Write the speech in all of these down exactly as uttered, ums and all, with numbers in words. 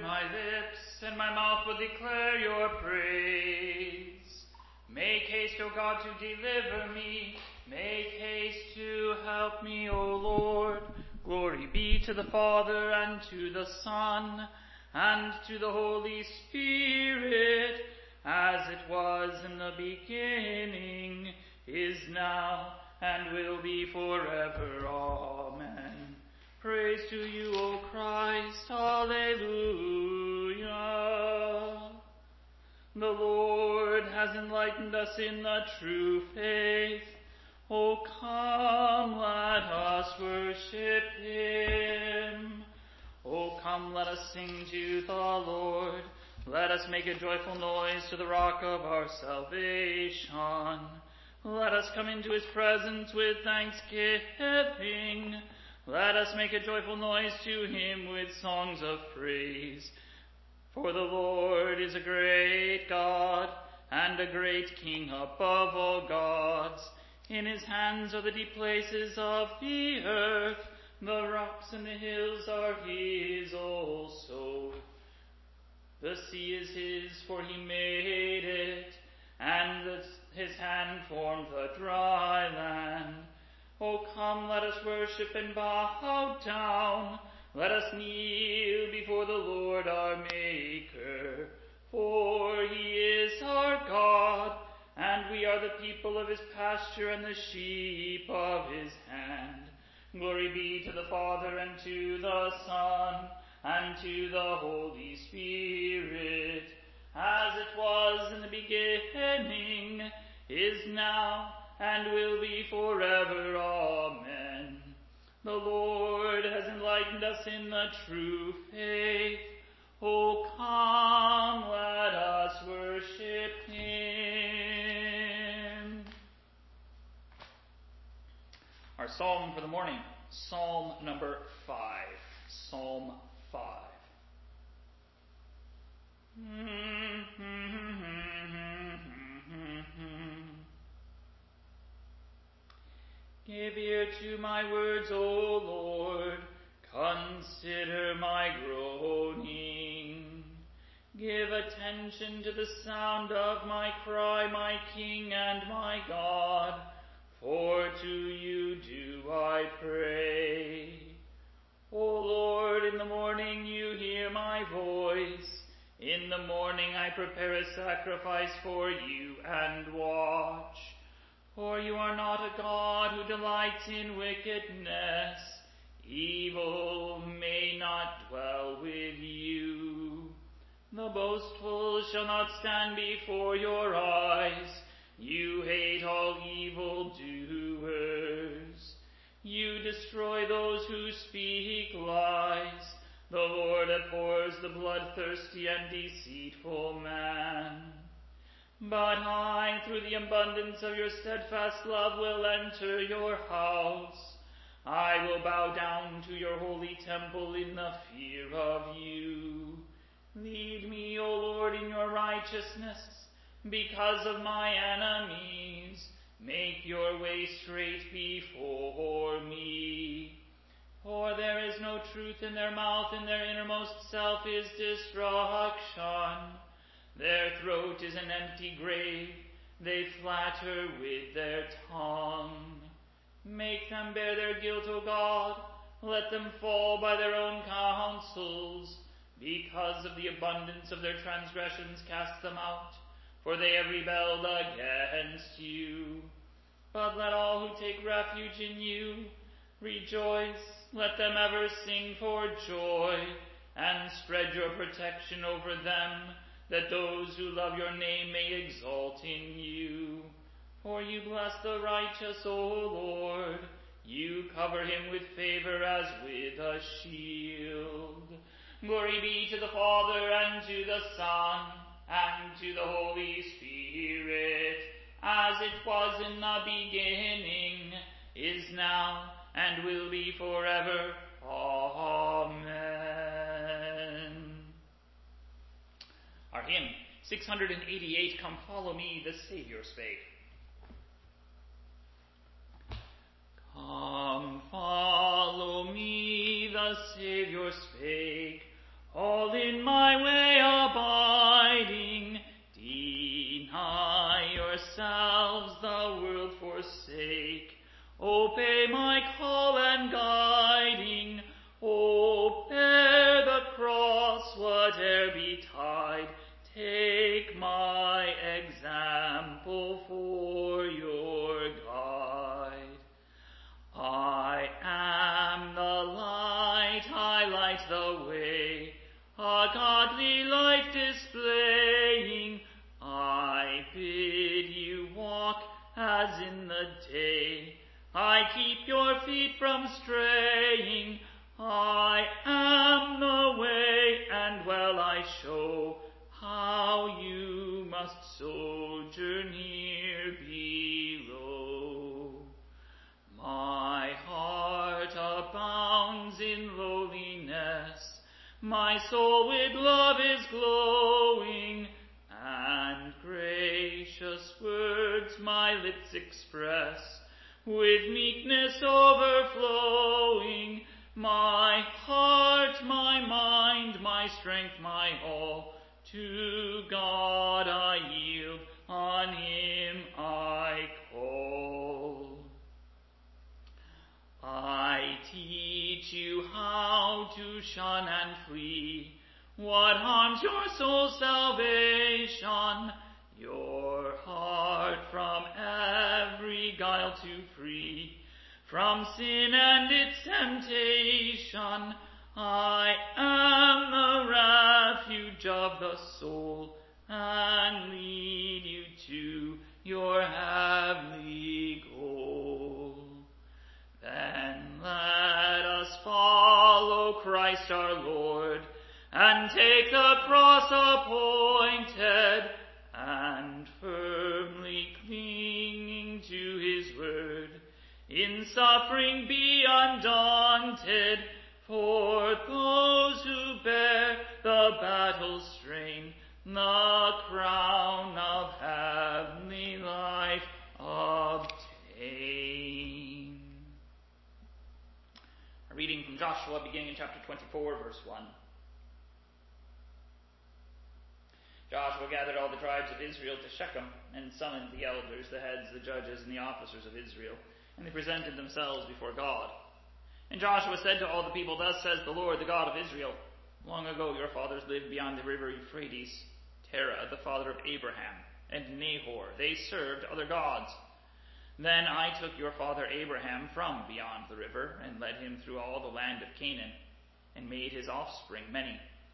my lips, and my mouth will declare your praise. Make haste, O God, to deliver me. Make haste to help me, O Lord. Glory be to the Father, and to the Son, and to the Holy Spirit, as it was in the beginning, is now, and will be forever. Amen. Praise to you, O Christ. Alleluia. The Lord has enlightened us in the true faith. O come, let us worship him. O come, let us sing to the Lord. Let us make a joyful noise to the rock of our salvation. Let us come into his presence with thanksgiving. Let us make a joyful noise to him with songs of praise. For the Lord is a great God, and a great King above all gods. In his hands are the deep places of the earth. The rocks and the hills are his also. The sea is his, for he made it, and the, his hand formed the dry land. O come, let us worship and bow down. Let us kneel before the Lord our Maker. For he is our God, and we are the people of his pasture and the sheep of his hand. Glory be to the Father, and to the Son, and to the Holy Spirit, as it was in the beginning, is now, and will be forever. Amen. The Lord has enlightened us in the true faith. O come, let us worship him. Our psalm for the morning, Psalm number five. Psalm five. Give ear to my words, O Lord. Consider my groaning. Give attention to the sound of my cry, my King and my God. For to you do I pray. O Lord, in the morning you hear my voice. In the morning I prepare a sacrifice for you and watch. For you are not a God who delights in wickedness. Evil may not dwell with you. The boastful shall not stand before your eyes. You hate all evildoers. You destroy those who speak lies. The Lord abhors the bloodthirsty and deceitful man. But I, through the abundance of your steadfast love, will enter your house. I will bow down to your holy temple in the fear of you. Lead me, O Lord, in your righteousness, because of my enemies. Make your way straight before me. For there is no truth in their mouth, in their innermost self is destruction. Their throat is an empty grave, they flatter with their tongue. Make them bear their guilt, O God, let them fall by their own counsels. Because of the abundance of their transgressions cast them out, for they have rebelled against you. But let all who take refuge in you rejoice, let them ever sing for joy, and spread your protection over them, that those who love your name may exalt in you. For you bless the righteous, O Lord. You cover him with favor as with a shield. Glory be to the Father, and to the Son, and to the Holy Spirit, as it was in the beginning, is now, and will be forever. Amen. Our hymn, six hundred eighty-eight, Come Follow Me, the Savior Spake. Come follow me, the Savior spake. all in my way abiding. Deny yourselves, the world forsake. Obey my call and guiding. Oh, bear the cross, whate'er betide. Take my example for your guide. I am the light, I light the way, a godly life displaying. I bid you walk as in the day. I keep your feet from straying. I am the way, and well I show how you must sojourn here below. My heart abounds in lowliness, my soul with love is glowing, and gracious words my lips express, with meekness overflowing. My heart, my mind, my strength, my all, to God I yield, on him I call. I teach you how to shun and flee what harms your soul's salvation, your heart from every guile to free, from sin and its temptation. I am the refuge of the soul, and lead you to your heavenly goal. Then let us follow Christ our Lord, and take the cross appointed, and firmly clinging to his word, in suffering be undaunted. For those who bear the battle strain, the crown of heavenly life obtain. A reading from Joshua, beginning in chapter twenty-four, verse one. Joshua gathered all the tribes of Israel to Shechem, and summoned the elders, the heads, the judges, and the officers of Israel, and they presented themselves before God. And Joshua said to all the people, Thus says the Lord, the God of Israel, Long ago your fathers lived beyond the river Euphrates. Terah, the father of Abraham, and Nahor, they served other gods. Then I took your father Abraham from beyond the river, and led him through all the land of Canaan, and made his offspring many.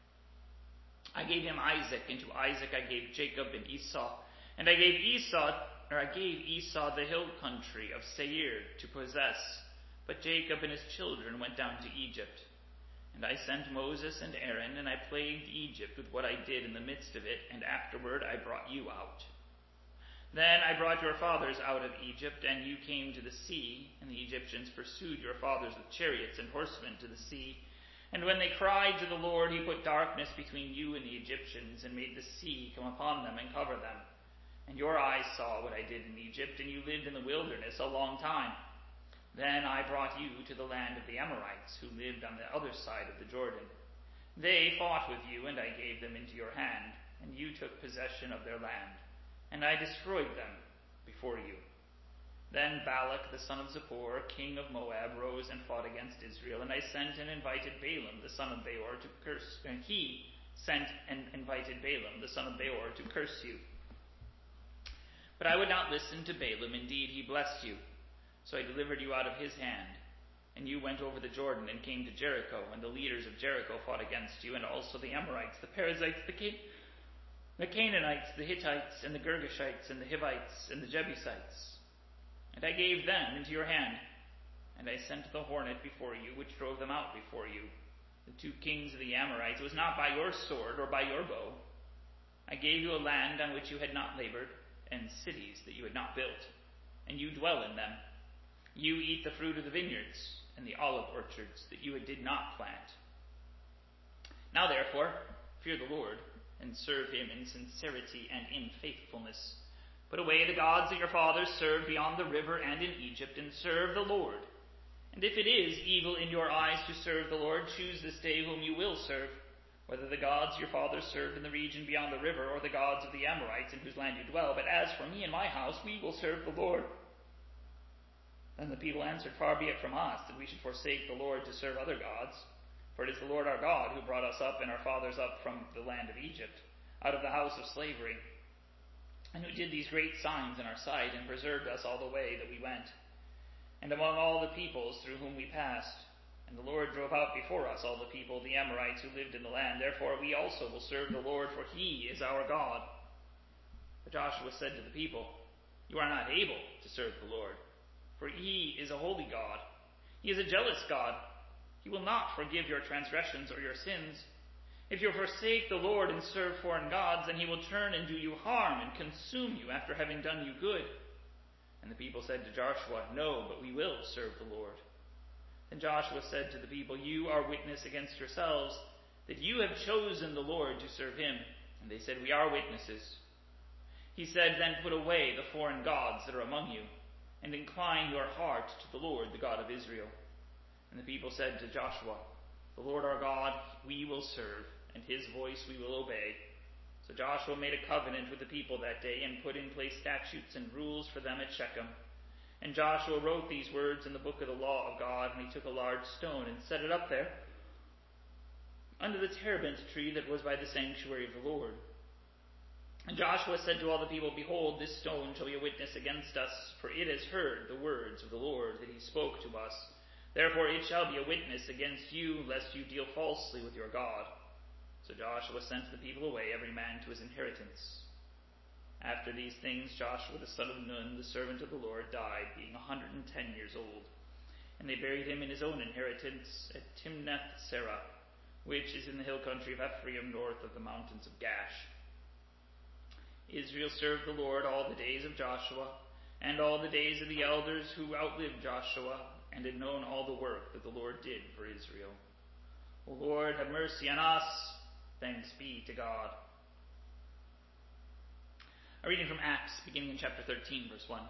I gave him Isaac, and to Isaac I gave Jacob and Esau, and I gave Esau, or I gave Esau the hill country of Seir to possess. But Jacob and his children went down to Egypt. And I sent Moses and Aaron, and I plagued Egypt with what I did in the midst of it, and afterward I brought you out. Then I brought your fathers out of Egypt, and you came to the sea, and the Egyptians pursued your fathers with chariots and horsemen to the sea. And when they cried to the Lord, he put darkness between you and the Egyptians, and made the sea come upon them and cover them. And your eyes saw what I did in Egypt, and you lived in the wilderness a long time. Then I brought you to the land of the Amorites, who lived on the other side of the Jordan. They fought with you, and I gave them into your hand, and you took possession of their land, and I destroyed them before you. Then Balak the son of Zippor, king of Moab, rose and fought against Israel, and I sent and invited Balaam the son of Beor to curse, and he sent and invited Balaam the son of Beor to curse you. But I would not listen to Balaam. Indeed, he blessed you. So I delivered you out of his hand, and you went over the Jordan and came to Jericho, and the leaders of Jericho fought against you, and also the Amorites, the Perizzites, the, Can- the Canaanites, the Hittites, and the Girgashites, and the Hivites, and the Jebusites. And I gave them into your hand, and I sent the hornet before you, which drove them out before you, the two kings of the Amorites. It was not by your sword or by your bow. I gave you a land on which you had not labored, and cities that you had not built, and you dwell in them. You eat the fruit of the vineyards and the olive orchards that you did not plant. Now therefore, fear the Lord, and serve him in sincerity and in faithfulness. Put away the gods that your fathers served beyond the river and in Egypt, and serve the Lord. And if it is evil in your eyes to serve the Lord, choose this day whom you will serve, whether the gods your fathers served in the region beyond the river, or the gods of the Amorites in whose land you dwell. But as for me and my house, we will serve the Lord. Then the people answered, Far be it from us that we should forsake the Lord to serve other gods. For it is the Lord our God who brought us up and our fathers up from the land of Egypt, out of the house of slavery, and who did these great signs in our sight, and preserved us all the way that we went, and among all the peoples through whom we passed. And the Lord drove out before us all the people, the Amorites who lived in the land. Therefore we also will serve the Lord, for he is our God. But Joshua said to the people, You are not able to serve the Lord, for he is a holy God. He is a jealous God. He will not forgive your transgressions or your sins. If you forsake the Lord and serve foreign gods, then he will turn and do you harm and consume you after having done you good. And the people said to Joshua, No, but we will serve the Lord. Then Joshua said to the people, You are witness against yourselves that you have chosen the Lord to serve him. And they said, We are witnesses. He said, Then put away the foreign gods that are among you, and incline your heart to the Lord, the God of Israel. And the people said to Joshua, The Lord our God we will serve, and his voice we will obey. So Joshua made a covenant with the people that day, and put in place statutes and rules for them at Shechem. And Joshua wrote these words in the book of the law of God, and he took a large stone and set it up there, under the terebinth tree that was by the sanctuary of the Lord. And Joshua said to all the people, Behold, this stone shall be a witness against us, for it has heard the words of the Lord that he spoke to us. Therefore it shall be a witness against you, lest you deal falsely with your God. So Joshua sent the people away, every man to his inheritance. After these things, Joshua the son of Nun, the servant of the Lord, died, being a hundred and ten years old. And they buried him in his own inheritance at Timnath-serah, which is in the hill country of Ephraim, north of the mountains of Gash. Israel served the Lord all the days of Joshua, and all the days of the elders who outlived Joshua, and had known all the work that the Lord did for Israel. O Lord, have mercy on us. Thanks be to God. A reading from Acts, beginning in chapter thirteen, verse one.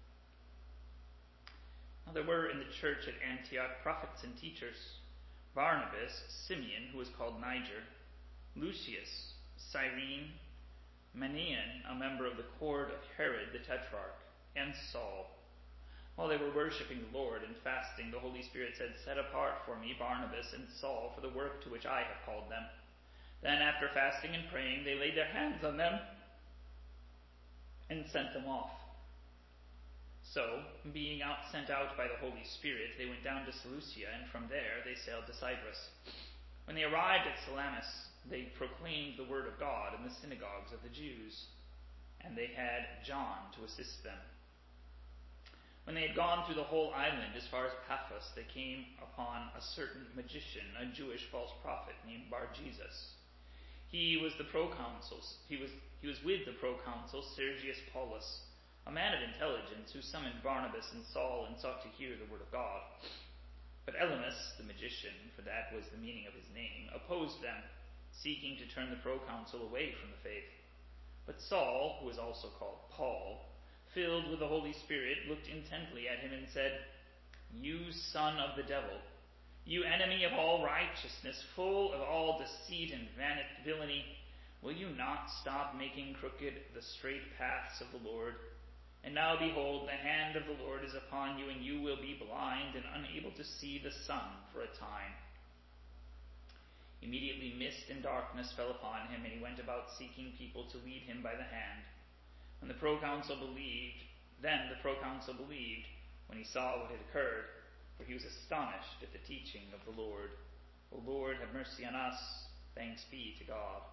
Now there were in the church at Antioch prophets and teachers: Barnabas, Simeon, who was called Niger, Lucius, Cyrene, Manaen, a member of the court of Herod the Tetrarch, and Saul. While they were worshipping the Lord and fasting, the Holy Spirit said, Set apart for me Barnabas and Saul for the work to which I have called them. Then after fasting and praying, they laid their hands on them and sent them off. So, being out, sent out by the Holy Spirit, they went down to Seleucia, and from there they sailed to Cyprus. When they arrived at Salamis, they proclaimed the word of God in the synagogues of the Jews, and they had John to assist them. When they had gone through the whole island as far as Paphos, they came upon a certain magician, a Jewish false prophet named Bar-Jesus. He was the proconsul. He was he was with the proconsul Sergius Paulus, a man of intelligence, who summoned Barnabas and Saul and sought to hear the word of God. But Elymas, the magician, for that was the meaning of his name, opposed them, seeking to turn the proconsul away from the faith. But Saul, who was also called Paul, filled with the Holy Spirit, looked intently at him and said, You son of the devil, you enemy of all righteousness, full of all deceit and villainy, will you not stop making crooked the straight paths of the Lord? And now behold, the hand of the Lord is upon you, and you will be blind and unable to see the sun for a time. Immediately mist and darkness fell upon him, and he went about seeking people to lead him by the hand. When the proconsul believed, then the proconsul believed when he saw what had occurred, for he was astonished at the teaching of the Lord. O Lord, have mercy on us. Thanks be to God.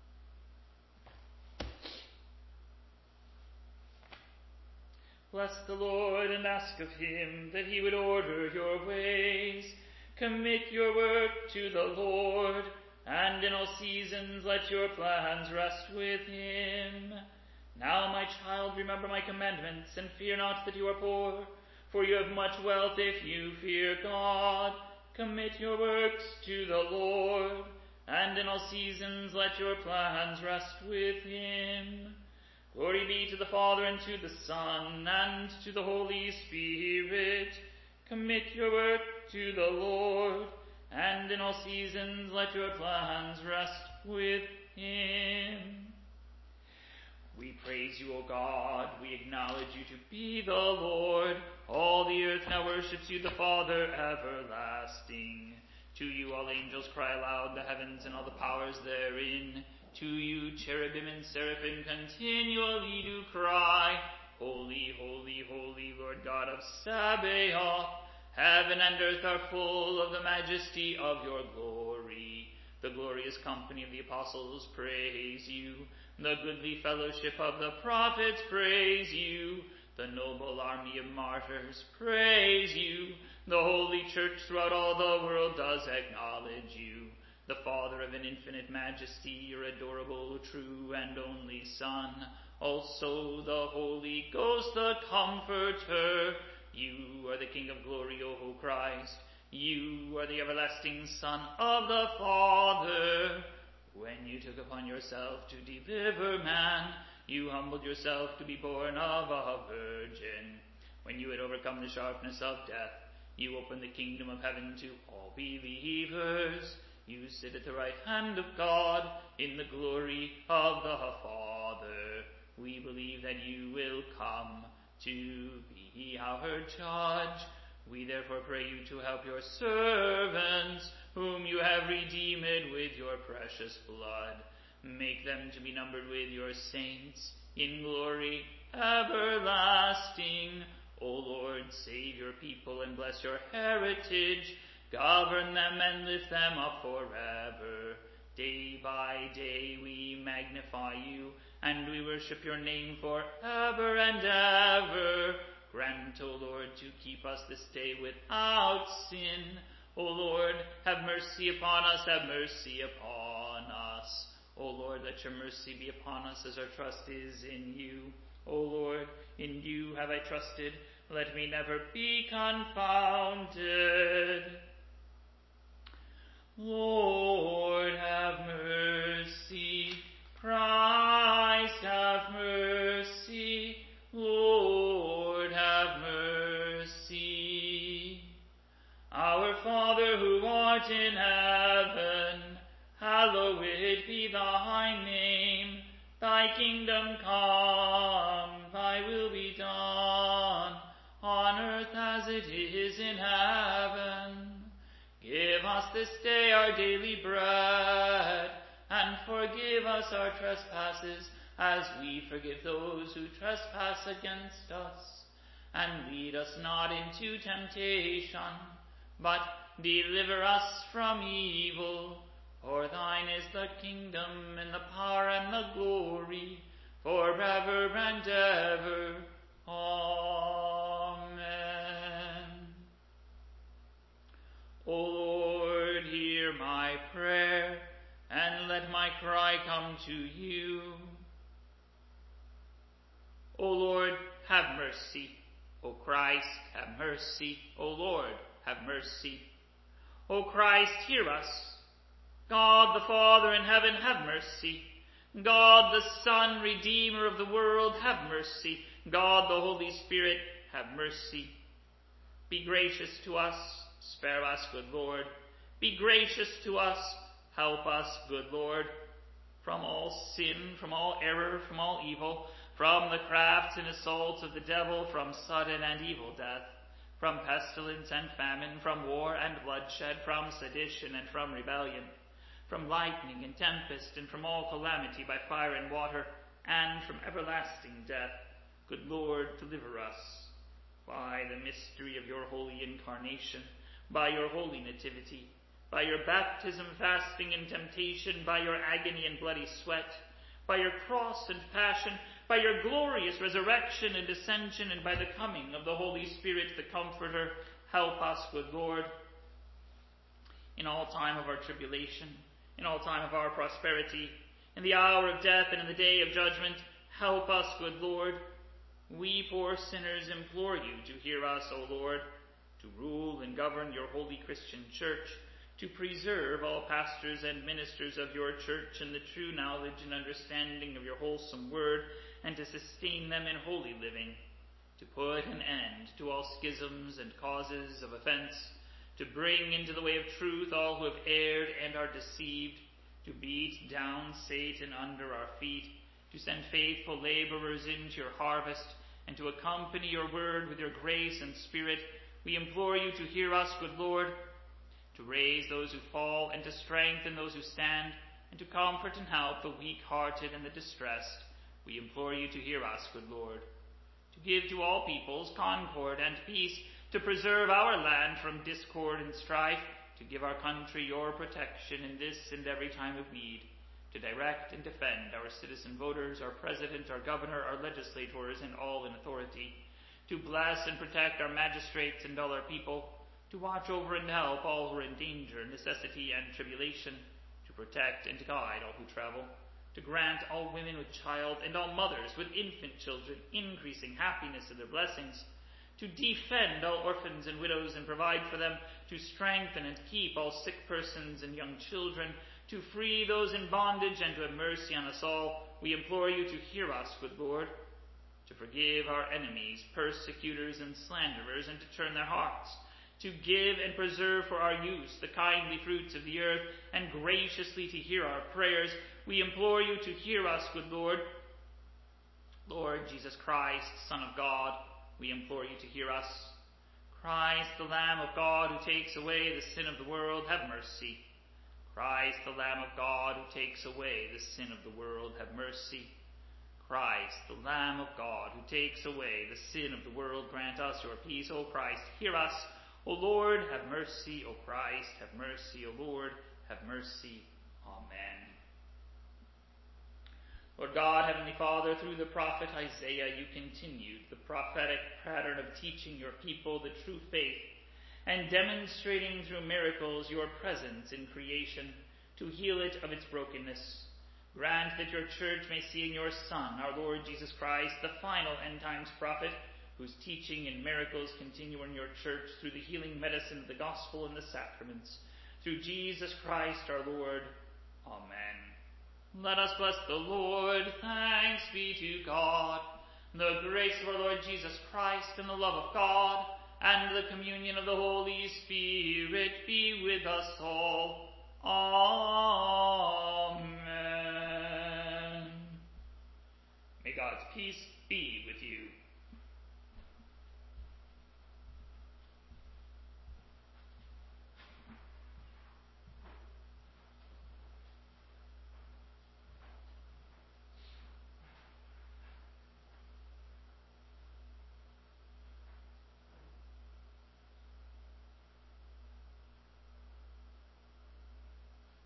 Bless the Lord and ask of him that he would order your ways. Commit your work to the Lord, and in all seasons let your plans rest with him. Now, my child, remember my commandments, and fear not that you are poor, for you have much wealth if you fear God. Commit your works to the Lord, and in all seasons let your plans rest with him. Glory be to the Father, and to the Son, and to the Holy Spirit. Commit your work to the Lord, and in all seasons let your plans rest with him. We praise you, O God. We acknowledge you to be the Lord. All the earth now worships you, the Father everlasting. To you all angels cry aloud, the heavens and all the powers therein. To you cherubim and seraphim continually do cry, Holy, holy, holy, Lord God of Sabaoth. Heaven and earth are full of the majesty of your glory. The glorious company of the apostles praise you. The goodly fellowship of the prophets praise you. The noble army of martyrs praise you. The holy church throughout all the world does acknowledge you. The Father of an infinite majesty, your adorable, true, and only Son. Also the Holy Ghost, the Comforter. You are the King of glory, O Christ. You are the everlasting Son of the Father. When you took upon yourself to deliver man, you humbled yourself to be born of a virgin. When you had overcome the sharpness of death, you opened the kingdom of heaven to all believers. You sit at the right hand of God in the glory of the Father. We believe that you will come to be our judge. We therefore pray you to help your servants, whom you have redeemed with your precious blood. Make them to be numbered with your saints in glory everlasting. O Lord, save your people and bless your heritage. Govern them and lift them up forever. Day by day we magnify you, and we worship your name forever and ever. Grant, O Lord, to keep us this day without sin. O Lord, have mercy upon us, have mercy upon us. O Lord, let your mercy be upon us as our trust is in you. O Lord, in you have I trusted. Let me never be confounded. Lord, have mercy. Christ, have mercy. Lord, have mercy. Our Father who art in heaven, hallowed be thy name. Thy kingdom come, thy will be done, on earth as it is in heaven. Give us this day our daily bread, and forgive us our trespasses, as we forgive those who trespass against us. And lead us not into temptation, but deliver us from evil. For thine is the kingdom, and the power, and the glory, forever and ever. Amen. O Lord, hear my prayer, and let my cry come to you. O Lord, have mercy. O Christ, have mercy. O Lord, have mercy. O Christ, hear us. God the Father in heaven, have mercy. God the Son, Redeemer of the world, have mercy. God the Holy Spirit, have mercy. Be gracious to us, spare us, good Lord. Be gracious to us, help us, good Lord. From all sin, from all error, from all evil, from the crafts and assaults of the devil, from sudden and evil death, from pestilence and famine, from war and bloodshed, from sedition and from rebellion, from lightning and tempest, and from all calamity by fire and water, and from everlasting death. Good Lord, deliver us. By the mystery of your holy incarnation, by your holy nativity, by your baptism, fasting, and temptation, by your agony and bloody sweat, by your cross and passion, by your glorious resurrection and ascension, and by the coming of the Holy Spirit, the Comforter, help us, good Lord. In all time of our tribulation, in all time of our prosperity, in the hour of death and in the day of judgment, help us, good Lord. We poor sinners implore you to hear us, O Lord, to rule and govern your holy Christian church, to preserve all pastors and ministers of your church in the true knowledge and understanding of your wholesome word, and to sustain them in holy living, to put an end to all schisms and causes of offense, to bring into the way of truth all who have erred and are deceived, to beat down Satan under our feet, to send faithful laborers into your harvest, and to accompany your word with your grace and spirit. We implore you to hear us, good Lord, to raise those who fall and to strengthen those who stand, and to comfort and help the weak-hearted and the distressed. We implore you to hear us, good Lord, to give to all peoples concord and peace, to preserve our land from discord and strife, to give our country your protection in this and every time of need, to direct and defend our citizen voters, our president, our governor, our legislators, and all in authority, to bless and protect our magistrates and all our people, to watch over and help all who are in danger, necessity, and tribulation, to protect and to guide all who travel, to grant all women with child and all mothers with infant children increasing happiness in their blessings, to defend all orphans and widows and provide for them, to strengthen and keep all sick persons and young children, to free those in bondage and to have mercy on us all. We implore you to hear us, good Lord, to forgive our enemies, persecutors, and slanderers, and to turn their hearts, to give and preserve for our use the kindly fruits of the earth, and graciously to hear our prayers. We implore you to hear us, good Lord. Lord Jesus Christ, Son of God, we implore you to hear us. Christ, the Lamb of God, who takes away the sin of the world, have mercy. Christ, the Lamb of God, who takes away the sin of the world, have mercy. Christ, the Lamb of God, who takes away the sin of the world, grant us your peace. O Christ, hear us. O Lord, have mercy. O Christ, have mercy. O Lord, have mercy. Amen. Lord God, Heavenly Father, through the prophet Isaiah, you continued the prophetic pattern of teaching your people the true faith and demonstrating through miracles your presence in creation to heal it of its brokenness. Grant that your church may see in your Son, our Lord Jesus Christ, the final end times prophet, whose teaching and miracles continue in your church through the healing medicine of the gospel and the sacraments. Through Jesus Christ our Lord. Amen. Let us bless the Lord. Thanks be to God. The grace of our Lord Jesus Christ and the love of God and the communion of the Holy Spirit be with us all. Amen. May God's peace be with you.